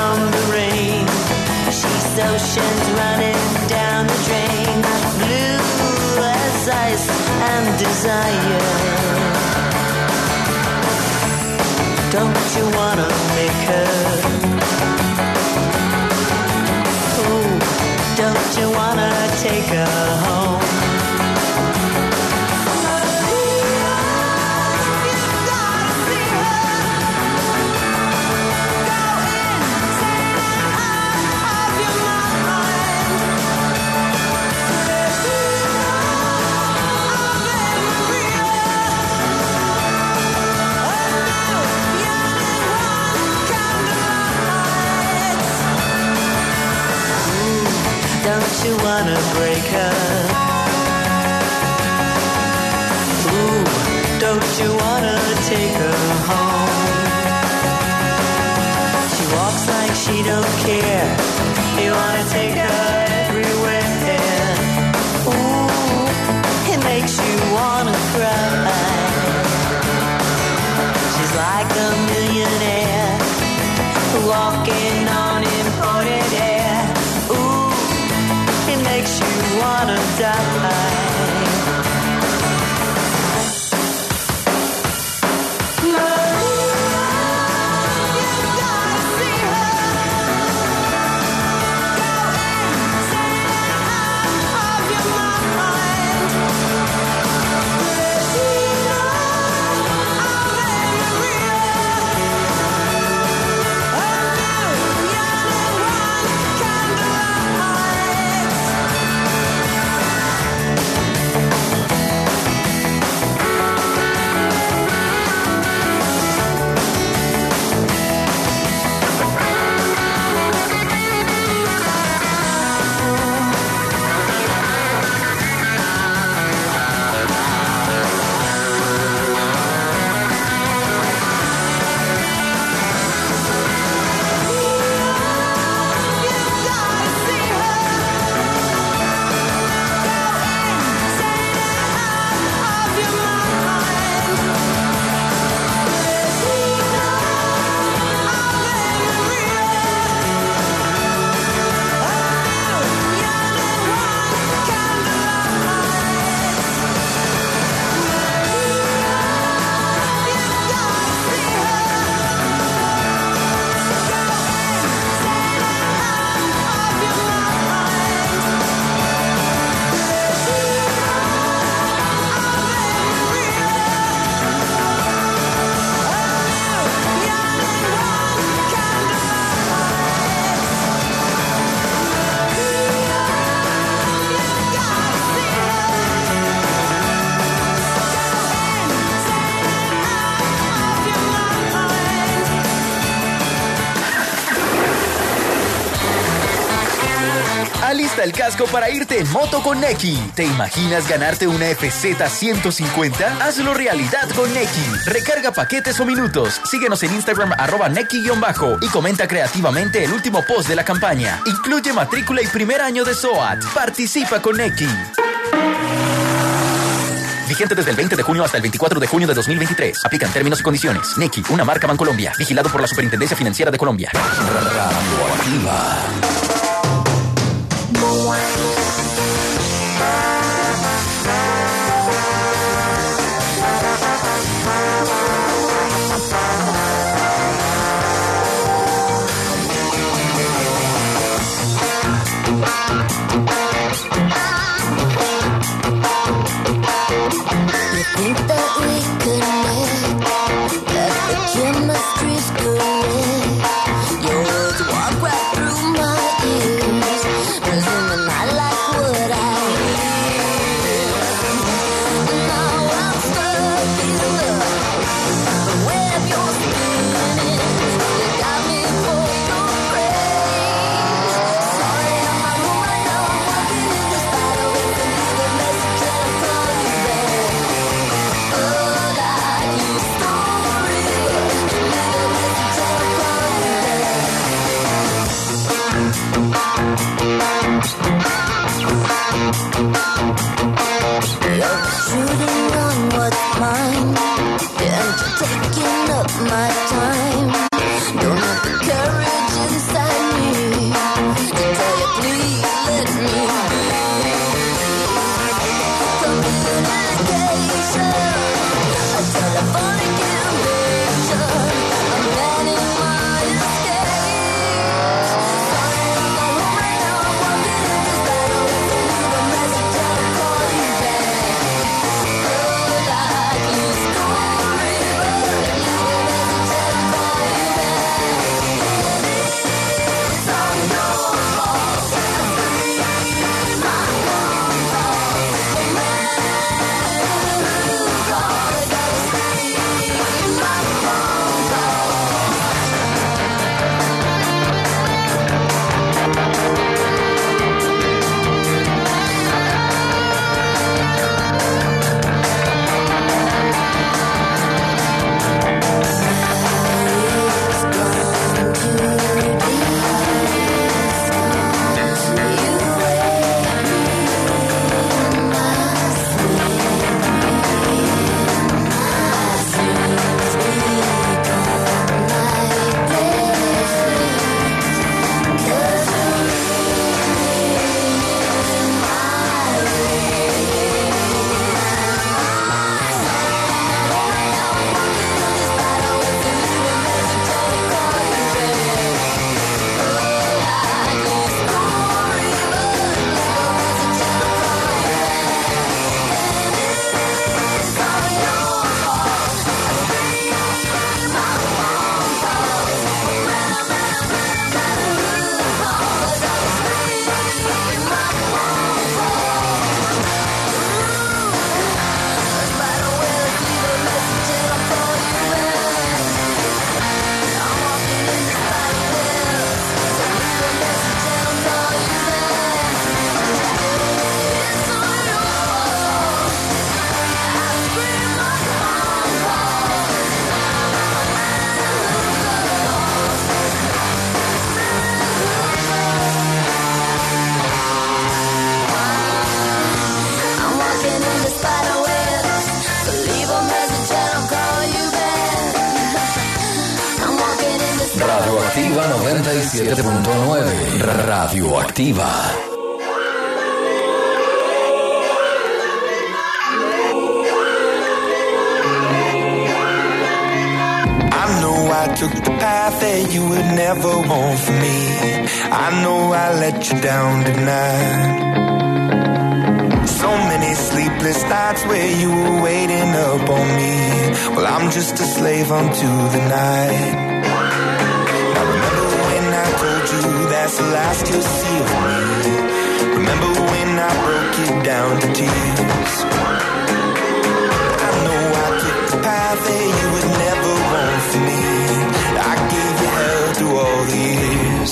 from the rain. She's oceans running down the drain, blue as ice and desire. Don't you wanna make her? Oh, don't you wanna take her home? Don't you wanna break her? Ooh, don't you wanna take her home? She walks like she don't care. You wanna take her everywhere. Ooh, it makes you wanna cry. She's like a millionaire walking on imported air. Ooh, it makes you wanna die. Alista el casco para irte en moto con Neki. ¿Te imaginas ganarte una FZ 150? Hazlo realidad con Neki. Recarga paquetes o minutos. Síguenos en Instagram @Neki_ y comenta creativamente el último post de la campaña. Incluye matrícula y primer año de SOAT. Participa con Neki. Vigente desde el 20 de junio hasta el 24 de junio de 2023. Aplican términos y condiciones. Neki, una marca Bancolombia. Vigilado por la Superintendencia Financiera de Colombia. Radioactiva. Your words walk right through my ears, resuming my life. Radioactiva 97.9. Radioactiva. I took the path that you would never want for me. I know I let you down tonight. So many sleepless nights where you were waiting up on me. Well, I'm just a slave unto the night. Now remember when I told you that's the last you'll see of me. Remember when I broke it down to tears. I know I took the path that you would never want for me. I gave you hell through all the years.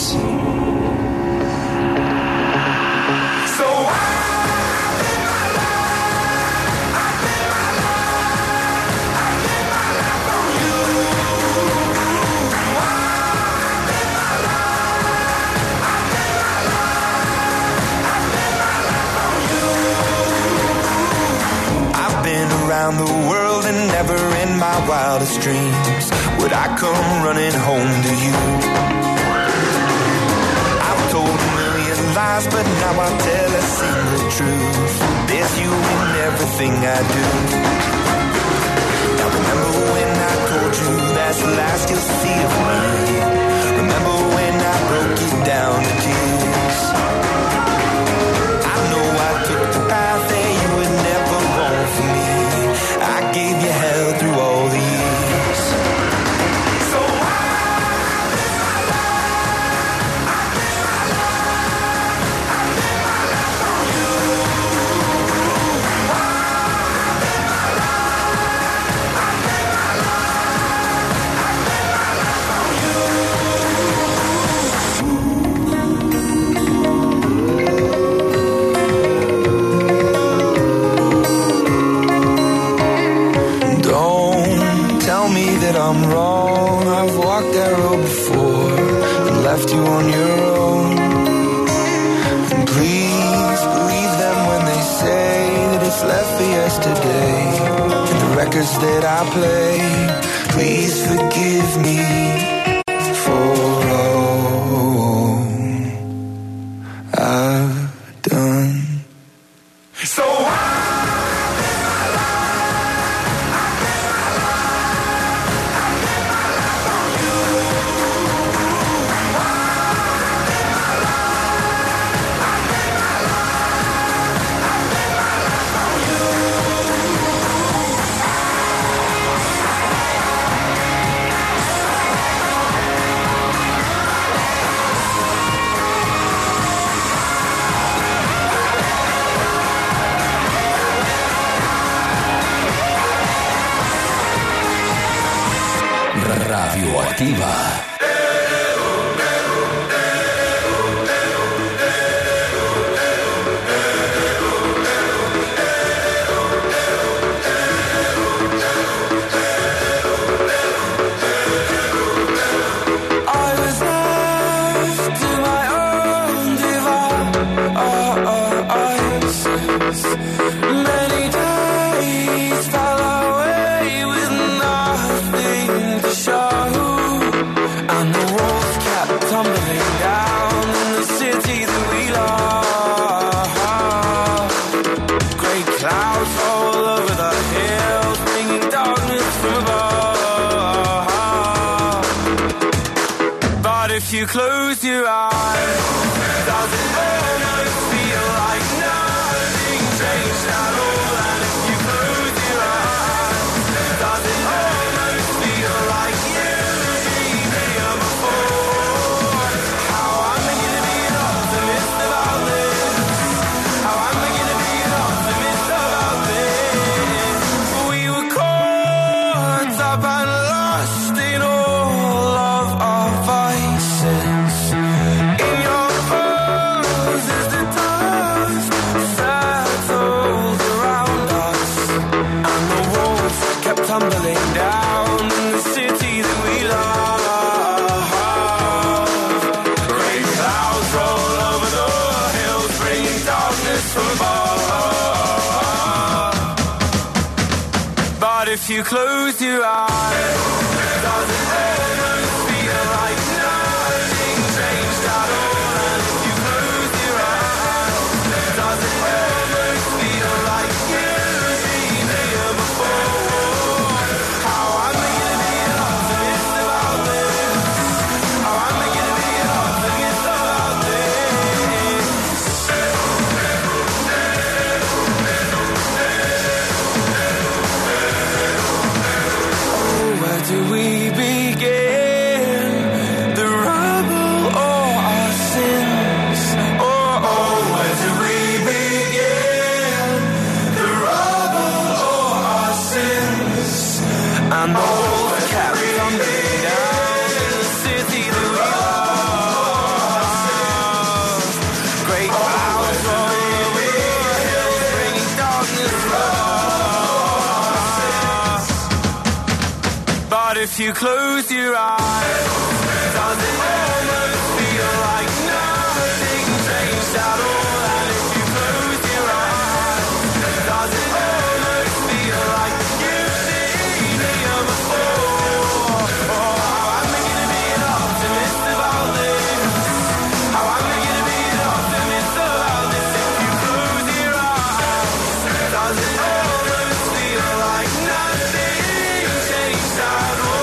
So I live my life, I live my life, I live my life on you. I live my life, I live my life, I live my life on you. I've been around the world and never in my wildest dreams would I come running home to you. I've told a million lies, but now I tell a single truth. There's you in everything I do. Now remember when I told you that's the last you'll see of me. Remember when I broke it down to tears. I know I took the path that you would never want for me. I gave you hell through all the years. I'm wrong, I've walked that road before and left you on your own. And please believe them when they say that it's left for yesterday. And the records that I play, please forgive me for all I've done. So Radioactiva. If you close your eyes, does it almost feel like nothing changed at all? And if you close your eyes, does it almost feel like you've been here before? How am I gonna be an optimist about this? How am I gonna be an optimist about this? We were caught up and lost in all of our vices. In your pose as the dust settled around us, and the walls kept tumbling down in the city that we love. Great clouds roll over the hills, bringing darkness from above. But if you close your eyes, does it almost feel like nothing? if you close your eyes? Does it almost feel like nothing changed at all? And if you close your eyes, does it almost feel like you've seen me before? Oh, how am I gonna be an optimist about this? How am I gonna be an optimist about this if you close your eyes? Does it almost feel like nothing changed at all?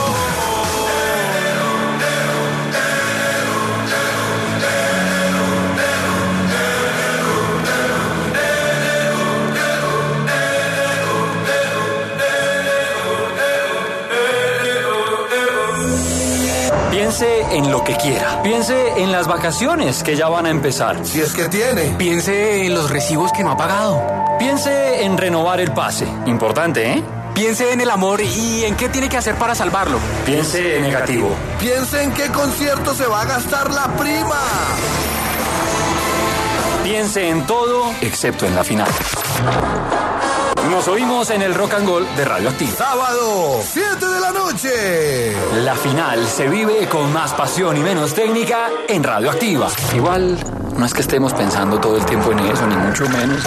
Piense en lo que quiera. Piense en las vacaciones que ya van a empezar. Si es que tiene. Piense en los recibos que no ha pagado. Piense en renovar el pase. Importante, ¿eh? Piense en el amor y en qué tiene que hacer para salvarlo. Piense en negativo. Piense en qué concierto se va a gastar la prima. Piense en todo excepto en la final. Nos oímos en el Rock and Roll de Radioactiva. Sábado, 7 de la noche. La final se vive con más pasión y menos técnica en Radioactiva. Igual, no es que estemos pensando todo el tiempo en eso, ni mucho menos.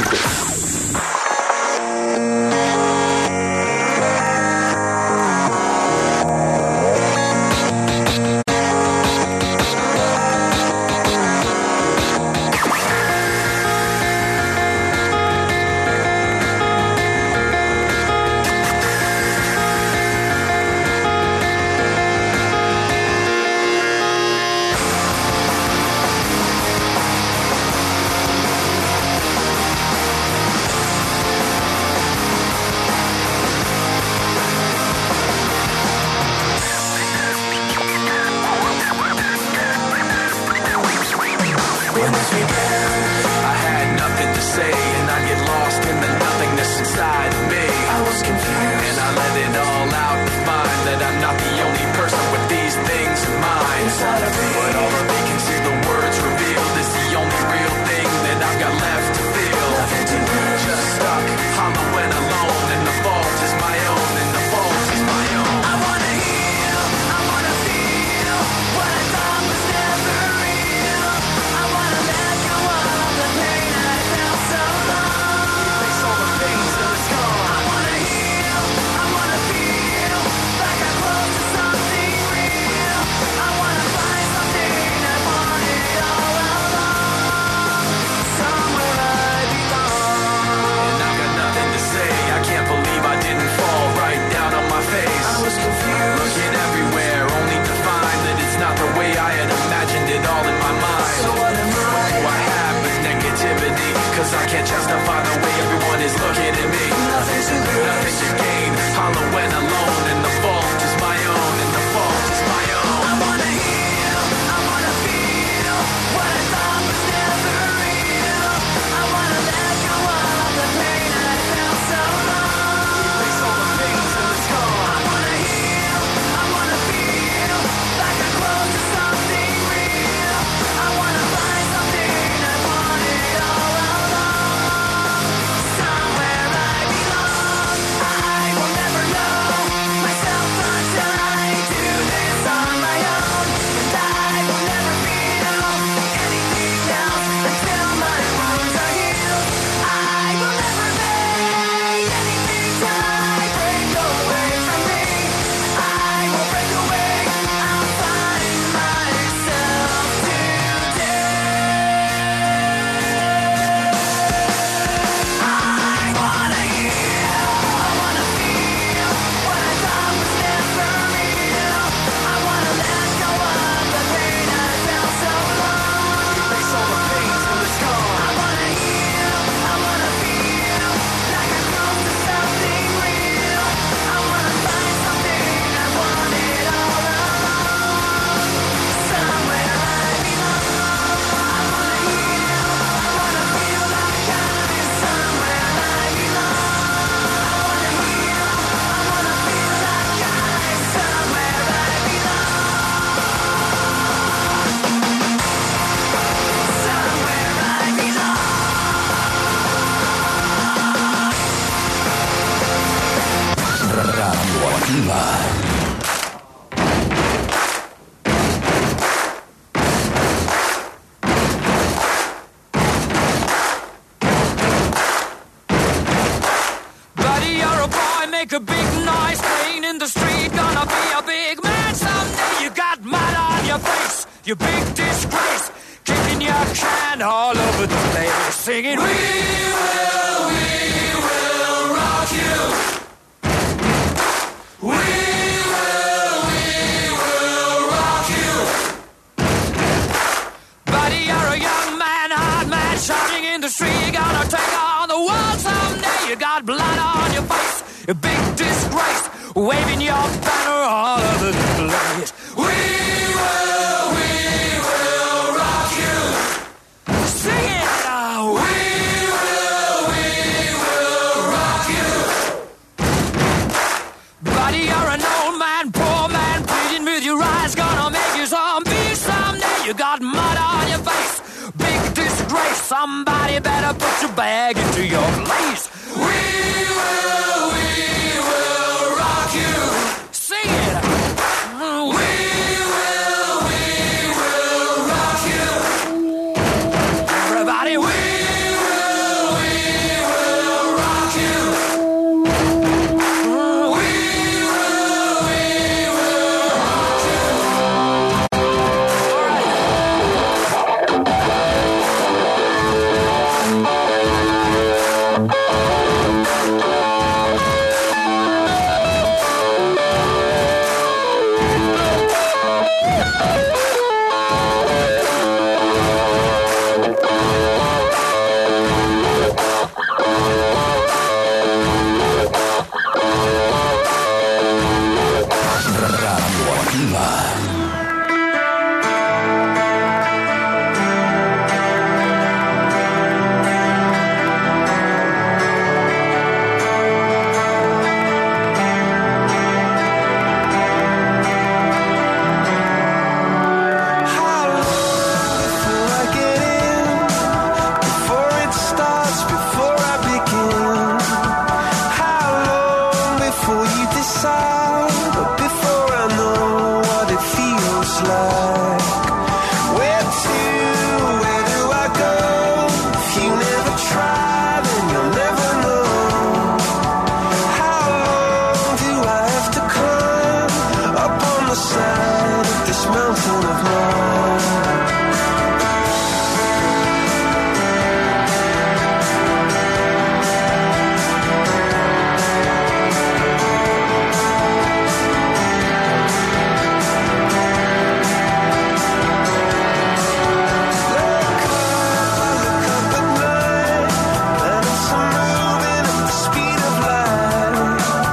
make a big noise playing in the street. Gonna be a big man someday. You got mud on your face, you big disgrace. Kicking your can all over the place, singing, we will rock you. We will rock you. Buddy, you're a young man, hard man, shouting in the street. You're gonna take on the world someday. You got blood on your face, a big disgrace, waving your banner all over the place. We will rock you. Sing it now. We will rock you. Buddy, you're an old man, poor man, pleading with your eyes, gonna make you zombie someday. You got mud on your face, big disgrace. Somebody better put your bag into your place. We will rock you. Sing it. We will rock you. Everybody, we will rock you. We will rock you. All right.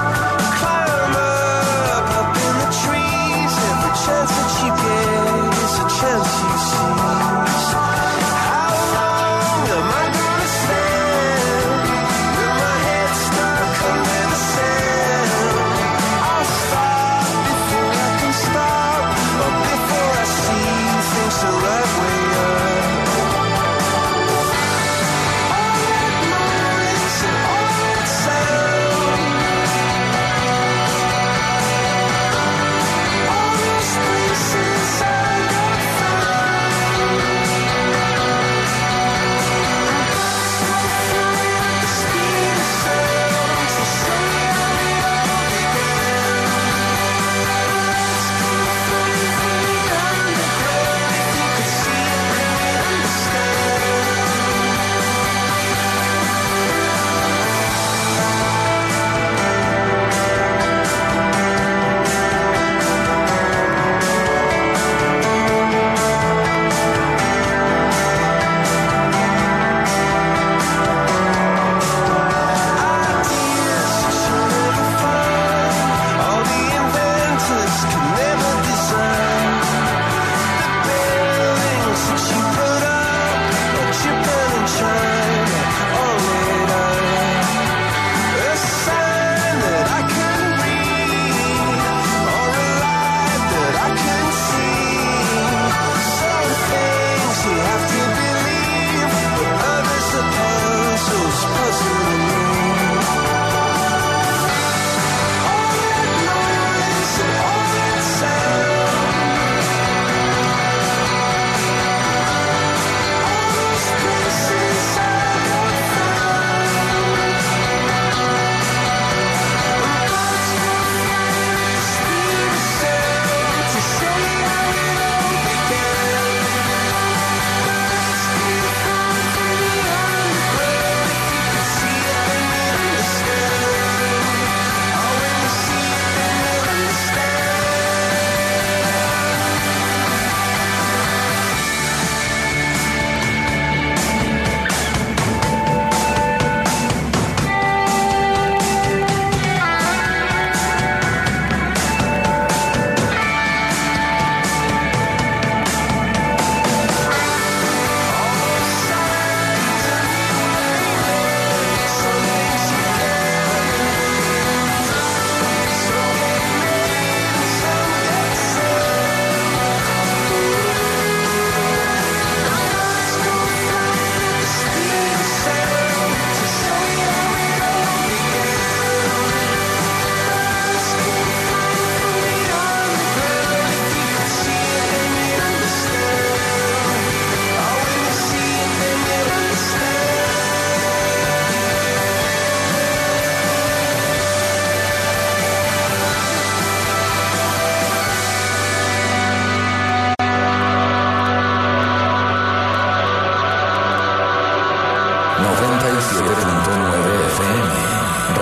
chance that you get is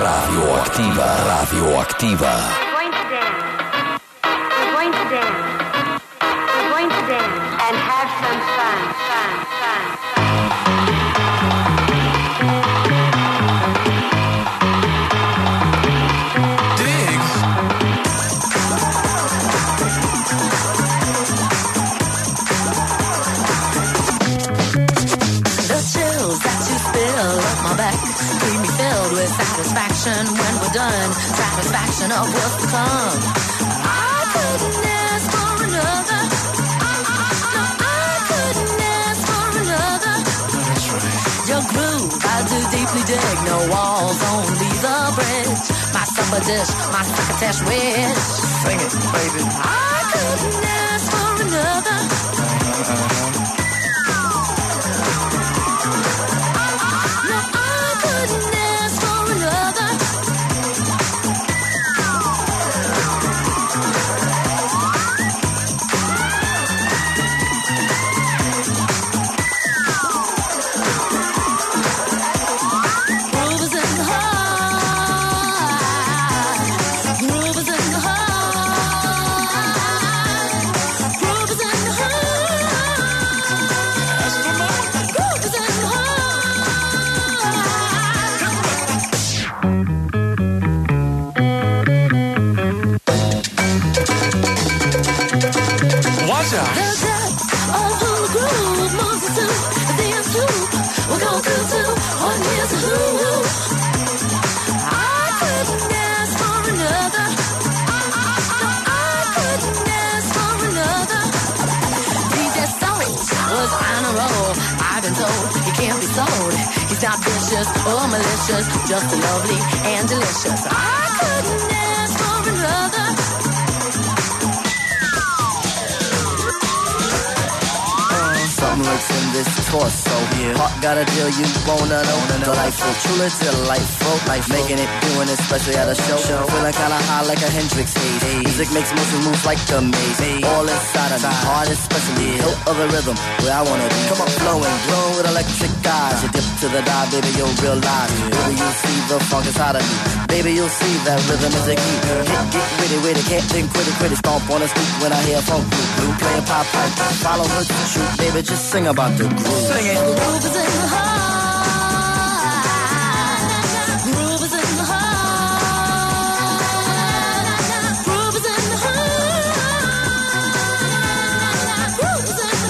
Radioactiva, radioactiva. We're going to dance. We're going to dance. We're going to dance and have some fun. Satisfaction when we're done, satisfaction of what's to come. I couldn't ask for another. No, I couldn't ask for another. That's right. Your groove, I do deeply dig. No walls, only the bridge. My supper dish, my succotash wish. Sing it, baby. I couldn't ask for another. No, I couldn't ask for another. Not vicious or malicious, just lovely and delicious. I couldn't ask for another. Something lurks in this torso. Yeah. Heart got a deal you wanna know. Delightful, truly delightful. Life making it, doing it, especially at a show. Feeling kinda high like a Hendrix haze. Music makes motion moves like a maze. All inside of me, heart especially. Hilt of the rhythm, where I wanna be. Come on, flowing, glowing with electric eyes. You dip to the dive, baby, you'll realize. Baby, you'll see the funk inside of me. Baby, you'll see that rhythm is a key. Get with it, can't think, quit it. Stomp on the street when I hear funk blue. Play a pop pipe, follow her to shoot. Baby, just sing about the groove. Sing it. The groove is in the heart. Groove is in the heart. Groove is in the heart. Groove is in the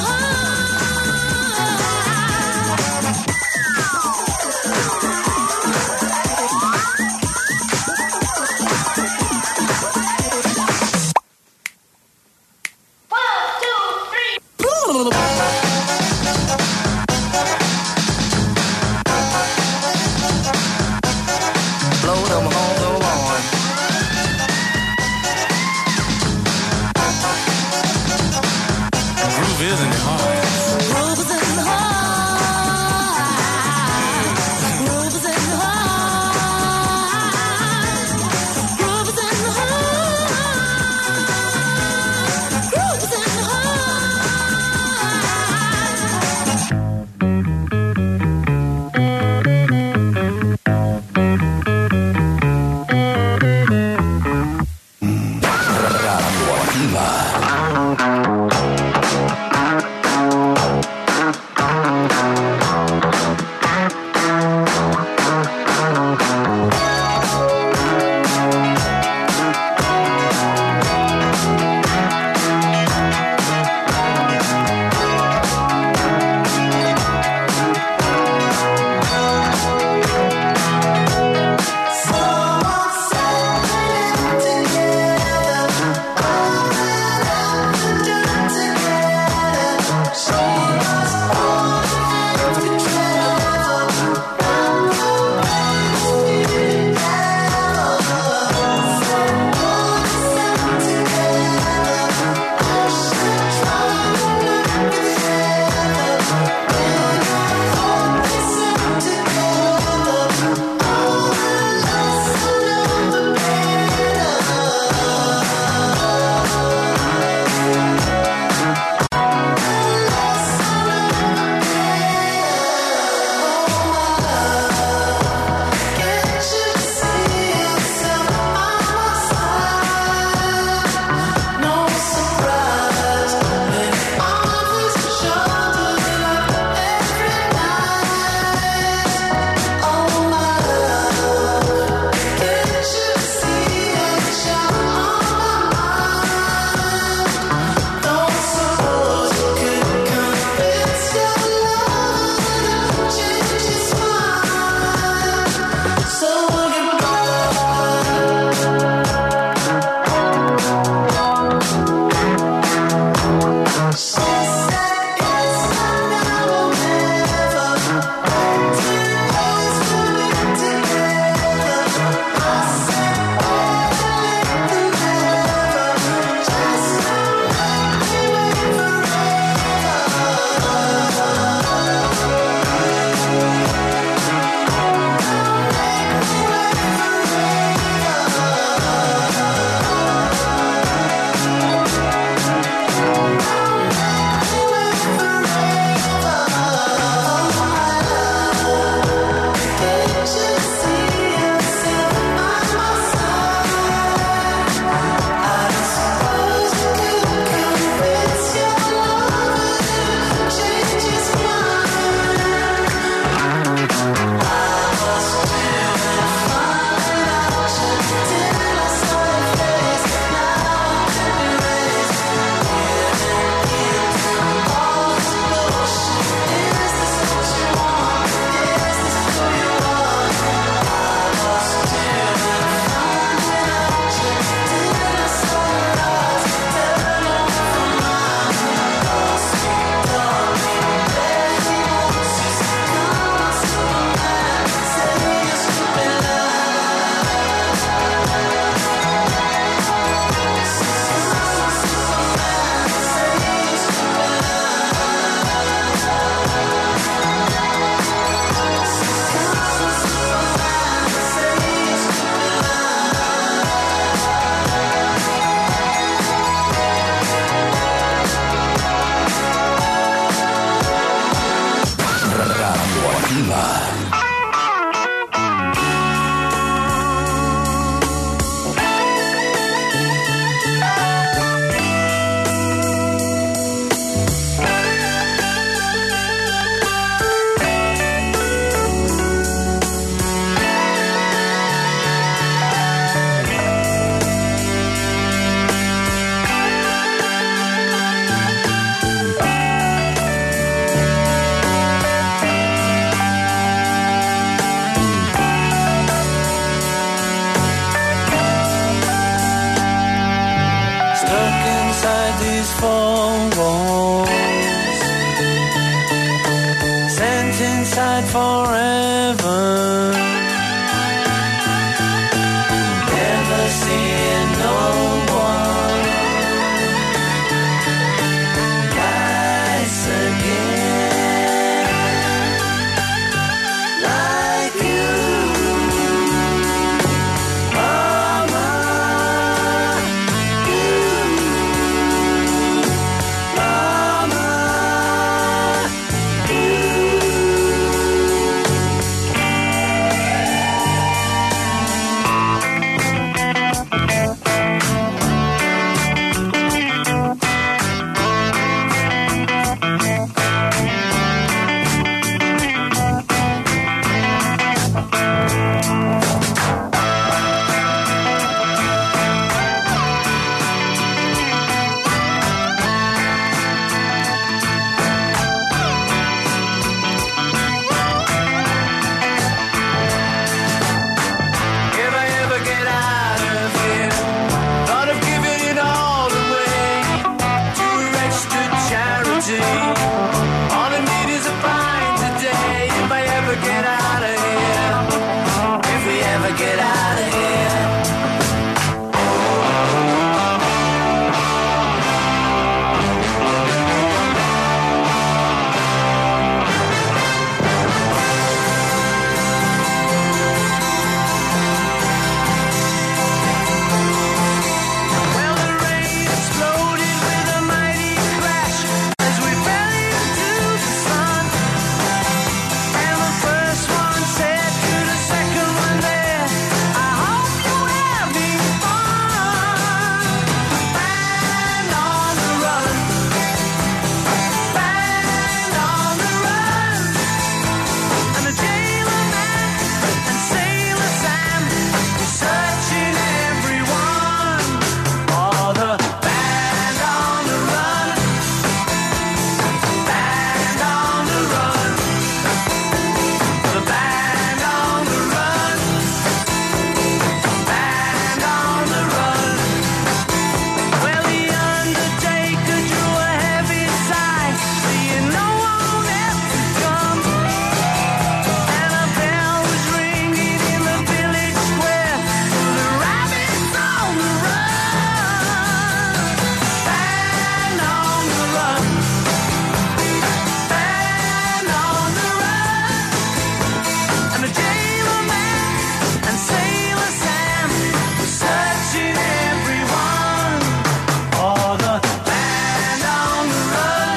walls, sent inside forever. Never seeing no one nice again like you, Mama. You, Mama. You. If I ever get out of here, thought of giving it all away to a registered charity. All I need is a pint today. If I ever get out of here, if we ever get out of here. Well, the rain exploded with a mighty crash as we fell into the sun. And the first one said to the second one there, I hope you're having fun. Band on the run, band on the run. And the jailer man and Sailor Sam were searching everyone for the band on the run, band on the run, the band on the run, band on the run. Well, the undertaker drew a heavy sigh, seeing no one else to come. And a bell was ringing in the village square, the rabbits on the run. Band on the run, band on the run. And the jailer man and Sailor Sam were searching everyone for the band on the run,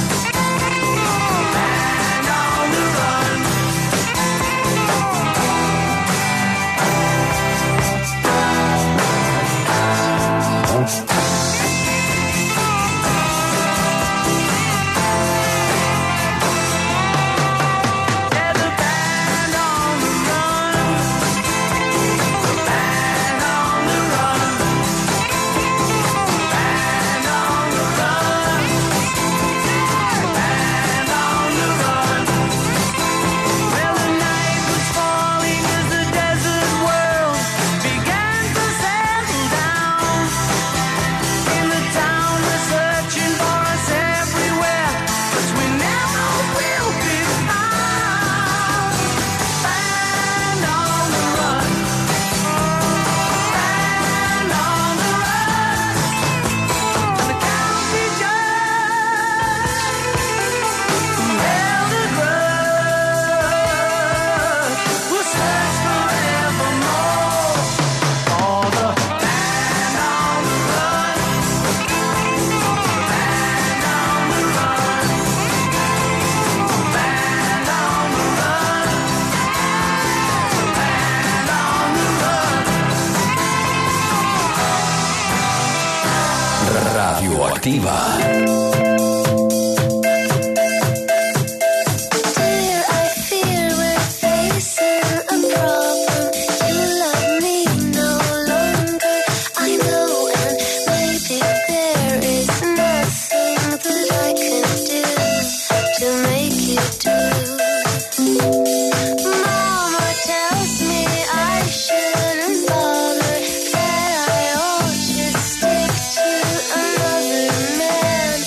band on the run. Yeah, the band on the run, band on the run, band on the run, band on the run. Well, the night was falling as the desert world began to settle down. In the town we're searching for us everywhere, but we never will be found. Band on the run, band on the run. And the county judge who held a grudge will search forevermore for the band on the run, band on the run, band on the run, band on the run. Radioactiva. Dear, I fear we're facing a problem. You love me no longer, I know, and maybe there is nothing that I can do to make you do. Mama tells me I shouldn't bother, that I ought to stick to another man.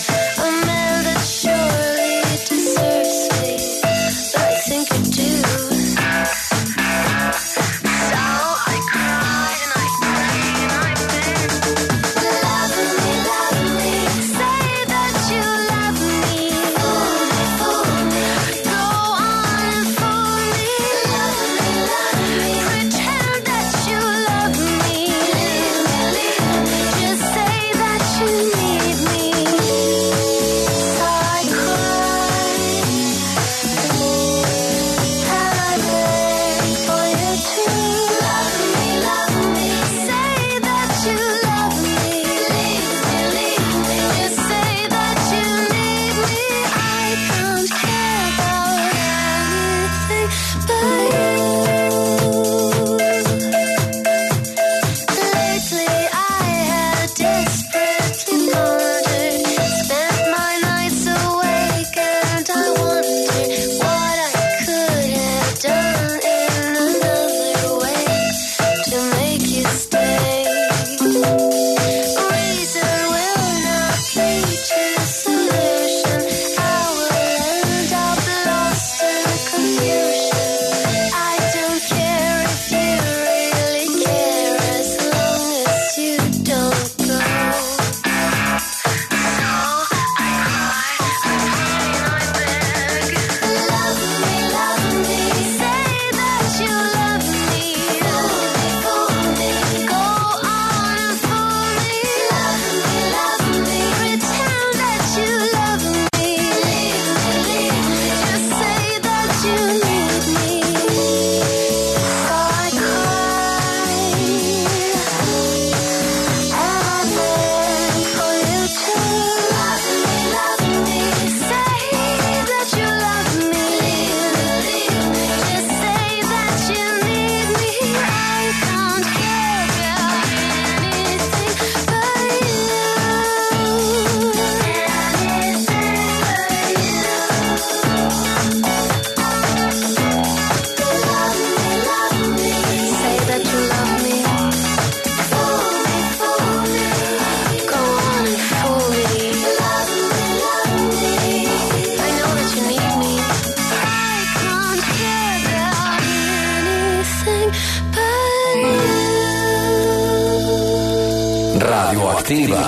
Radioactiva.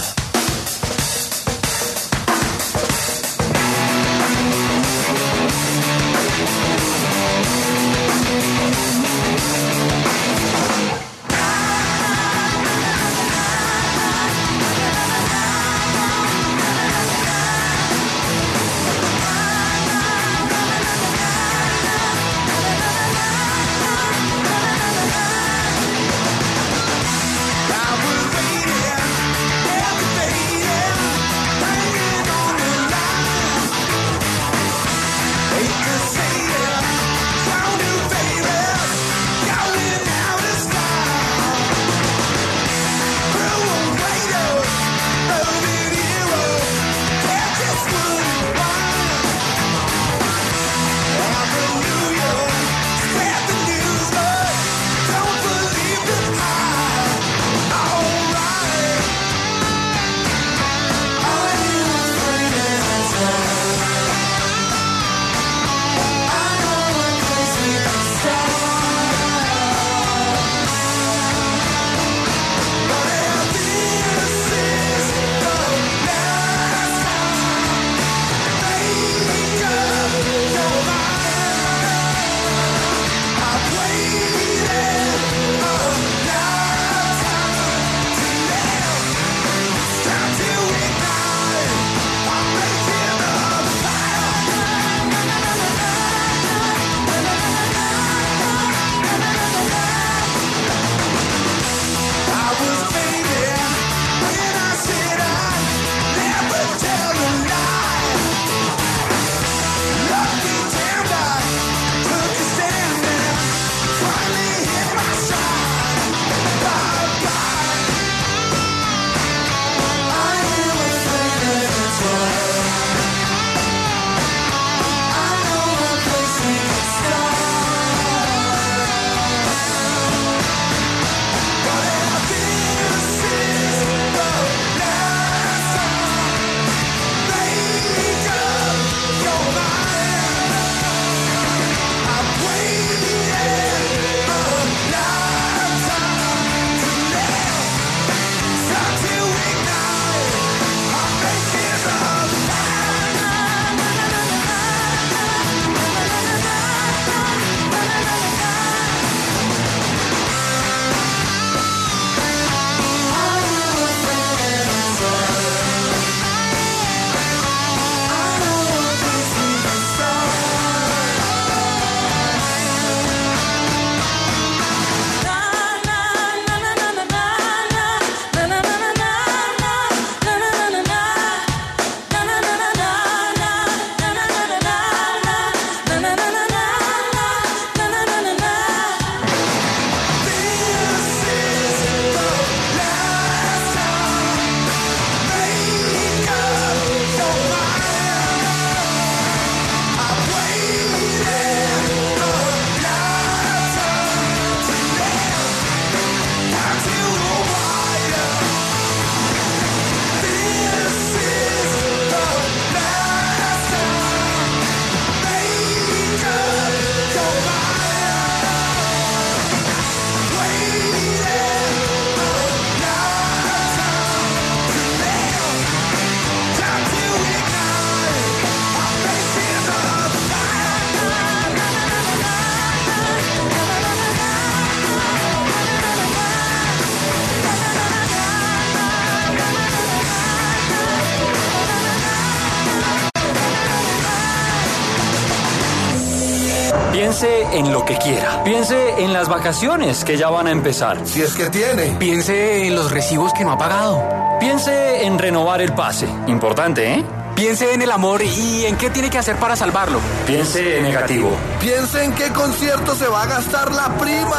Piense en lo que quiera. Piense en las vacaciones que ya van a empezar. Si es que tiene. Piense en los recibos que no ha pagado. Piense en renovar el pase. Importante, ¿eh? Piense en el amor y en qué tiene que hacer para salvarlo. Piense en negativo. Piense en qué concierto se va a gastar la prima.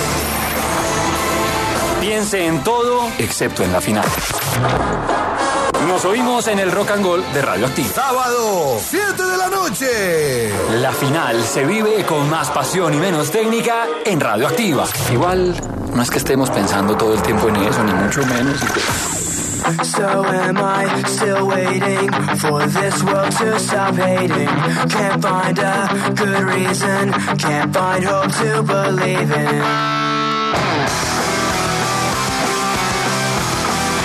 Piense en todo excepto en la final. Nos oímos en el Rock and Roll de Radioactiva. Sábado, 7 de la noche. La final se vive con más pasión y menos técnica en Radioactiva. Igual, no es que estemos pensando todo el tiempo en eso, ni mucho menos. So am I still waiting for this world to stop hating? Can't find a good reason, can't find hope to believe in.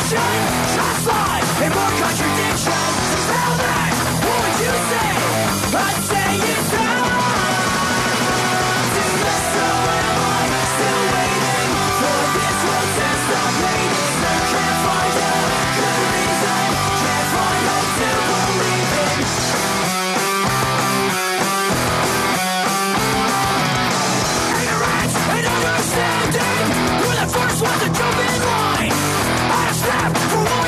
addiction, just like a more contradiction. So tell me, what would you say? I'd say it's time to let go. Am I still waiting for this world to stop hating? Can't find a good reason, can't find hope to believe in. Ignorance and understanding, we're the first ones to jump in line. I have stepped for one.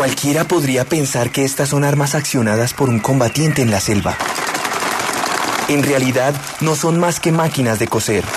Cualquiera podría pensar que estas son armas accionadas por un combatiente en la selva. En realidad, no son más que máquinas de coser.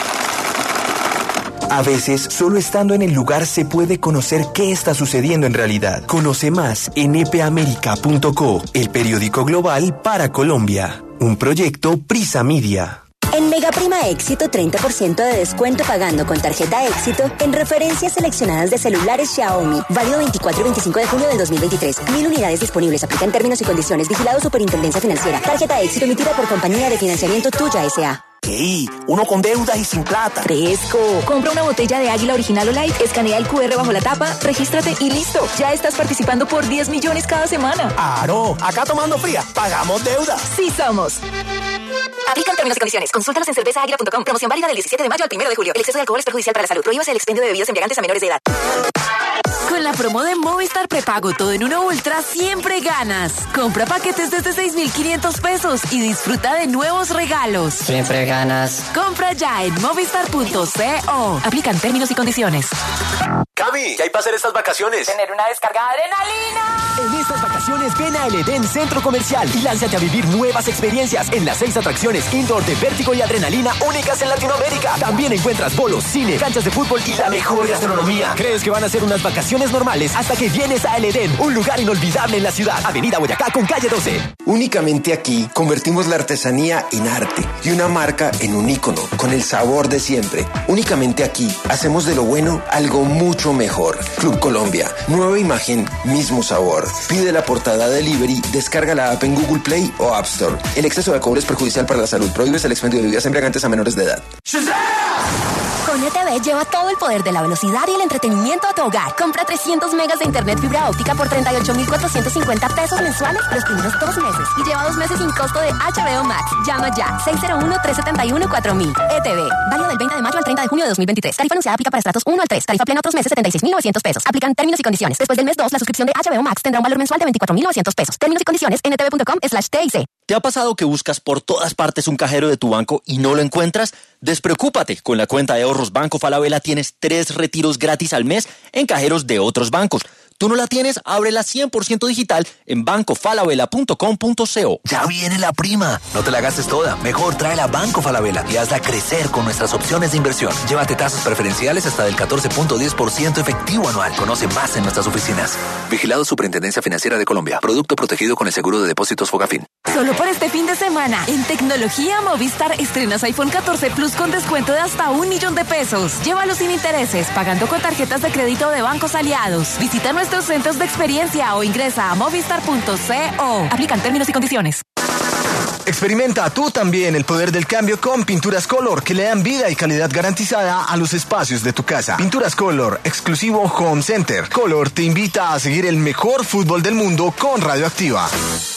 A veces, solo estando en el lugar se puede conocer qué está sucediendo en realidad. Conoce más en epeamerica.co, el periódico global para Colombia. Un proyecto Prisa Media. En Mega Prima Éxito, 30% de descuento pagando con tarjeta Éxito en referencias seleccionadas de celulares Xiaomi. Válido 24 y 25 de junio del 2023. 1000 unidades disponibles. Aplican términos y condiciones. Vigilado Superintendencia Financiera. Tarjeta Éxito emitida por Compañía de Financiamiento Tuya S.A. ¡Ey! Uno con deuda y sin plata. Fresco. Compra una botella de Águila Original o Light, escanea el QR bajo la tapa, regístrate y listo. Ya estás participando por 10 millones cada semana. ¡Aro! Acá tomando fría, pagamos deuda. ¡Sí somos! Aplican términos y condiciones. Consúltalos en cervezaaguila.com. Promoción válida del 17 de mayo al 1 de julio. El exceso de alcohol es perjudicial para la salud. Prohíbas el expendio de bebidas embriagantes a menores de edad. Con la promo de Movistar Prepago Todo en Uno Ultra siempre ganas. Compra paquetes desde 6,500 pesos y disfruta de nuevos regalos. Siempre ganas. Compra ya en movistar.co. Aplican términos y condiciones. Cami, ¿qué hay para hacer estas vacaciones? Tener una descarga de adrenalina. En estas vacaciones ven a El Edén Centro Comercial y lánzate a vivir nuevas experiencias en las 6 atracciones indoor de Vértigo y Adrenalina únicas en Latinoamérica. También encuentras bolos, cine, canchas de fútbol y la mejor gastronomía. ¿Crees que van a ser unas vacaciones normales hasta que vienes a El Edén, un lugar inolvidable en la ciudad? Avenida Boyacá con calle 12. Únicamente aquí convertimos la artesanía en arte y una marca en un ícono con el sabor de siempre. Únicamente aquí hacemos de lo bueno algo mucho mejor. Club Colombia, nueva imagen, mismo sabor. Pide la portada delivery, descarga la app en Google Play o App Store. El exceso de alcohol es perjudicial para la salud. Prohíbes el expendio de bebidas embriagantes a menores de edad. Con ETV lleva todo el poder de la velocidad y el entretenimiento a tu hogar. Compra 300 megas de internet fibra óptica por 38,450 pesos mensuales los primeros 2 meses y lleva 2 meses sin costo de HBO Max. Llama ya 601-371-4000. ETV. Válido del 20 de mayo al 30 de junio de 2023. Tarifa anunciada aplica para estratos 1 al 3. Tarifa plena otros meses 76,900 pesos. Aplican términos y condiciones. Después del mes 2, la suscripción de HBO Max tendrá un valor mensual de 24,900 pesos. Términos y condiciones en etv.com/TIC. ¿Te ha pasado que buscas por todas partes un cajero de tu banco y no lo encuentras? Despreocúpate, con la cuenta de ahorros Banco Falabella tienes 3 retiros gratis al mes en cajeros de otros bancos. ¿Tú no la tienes? Ábrela 100% digital en bancofalabella.com.co. Ya viene la prima. No te la gastes toda. Mejor tráela a Banco Falabella y hazla crecer con nuestras opciones de inversión. Llévate tasas preferenciales hasta del 14,10% efectivo anual. Conoce más en nuestras oficinas. Vigilado Superintendencia Financiera de Colombia. Producto protegido con el seguro de depósitos Fogafín. Solo por este fin de semana, en Tecnología Movistar estrenas iPhone 14 Plus con descuento de hasta 1 millón de pesos. Llévalo sin intereses, pagando con tarjetas de crédito de bancos aliados. Visita nuestros centros de experiencia o ingresa a movistar.co. Aplican términos y condiciones. Experimenta tú también el poder del cambio con Pinturas Color, que le dan vida y calidad garantizada a los espacios de tu casa. Pinturas Color, exclusivo Home Center. Color te invita a seguir el mejor fútbol del mundo con Radioactiva.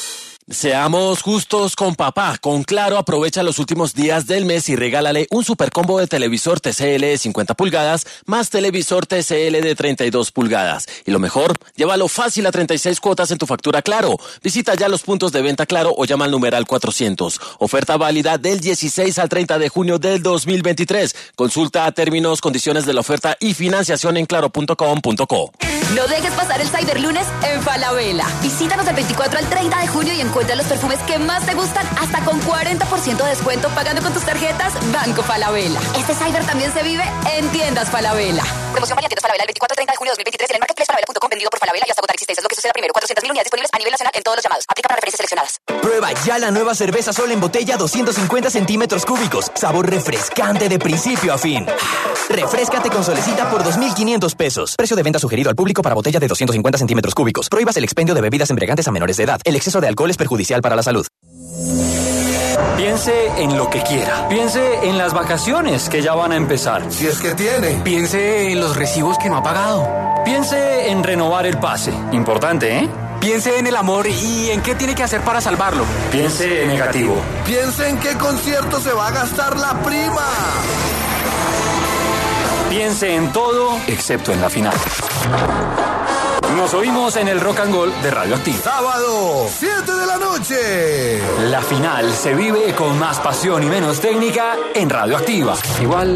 Seamos justos con papá. Con Claro, aprovecha los últimos días del mes y regálale un super combo de televisor TCL de 50 pulgadas más televisor TCL de 32 pulgadas. Y lo mejor, llévalo fácil a 36 cuotas en tu factura Claro. Visita ya los puntos de venta Claro o llama al numeral 400. Oferta válida del 16 al 30 de junio del 2023. Consulta términos, condiciones de la oferta y financiación en claro.com.co. No dejes pasar el Cyberlunes en Falabella. Visítanos del 24 al 30 de junio y encuentra los perfumes que más te gustan hasta con 40% de descuento pagando con tus tarjetas Banco Falabella. Este Cyber también se vive en tiendas Falabella. Promoción válida en Falabella el 24 al 30 de junio de 2023 en el marketplace falabella.com, vendido por Falabella y hasta agotar existencias. Lo que suceda primero, 400,000 unidades disponibles a nivel nacional en todos los llamados. Aplica para referencias seleccionadas. Prueba ya la nueva cerveza Sol en botella 250 centímetros cúbicos. Sabor refrescante de principio a fin. Refréscate con Solecita por 2,500 pesos. Precio de venta sugerido al público para botella de 250 centímetros cúbicos. Prohíbas el expendio de bebidas embriagantes a menores de edad. El exceso de alcohol es perjudicial para la salud. Piense en lo que quiera. Piense en las vacaciones que ya van a empezar. Si es que tiene. Piense en los recibos que no ha pagado. Piense en renovar el pase. Importante, ¿eh? Piense en el amor y en qué tiene que hacer para salvarlo. Piense en negativo. Piense en qué concierto se va a gastar la prima. Piense en todo excepto en la final. Nos oímos en el Rock and Roll de Radioactiva. Sábado, 7 de la noche. La final se vive con más pasión y menos técnica en Radioactiva. Igual